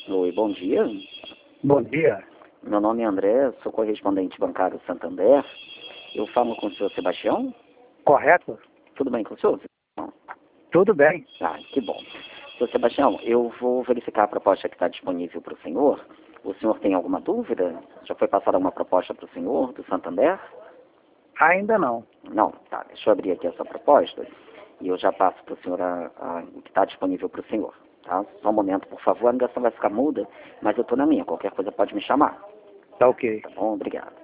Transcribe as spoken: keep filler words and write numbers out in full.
Oi, bom dia. Bom dia. Meu nome é André, sou correspondente bancário Santander. Eu falo com o senhor Sebastião? Correto? Tudo bem com o senhor? Não. Tudo bem. Ah, que bom. Senhor Sebastião, eu vou verificar a proposta que está disponível para o senhor. O senhor tem alguma dúvida? Já foi passada alguma proposta para o senhor do Santander? Ainda não. Não, tá. Deixa eu abrir aqui essa proposta e eu já passo para o senhor a, a, o que está disponível para o senhor. Tá? Só um momento, por favor. A ligação vai ficar muda, mas eu estou na minha. Qualquer coisa pode me chamar. Tá ok. Tá bom? Obrigado.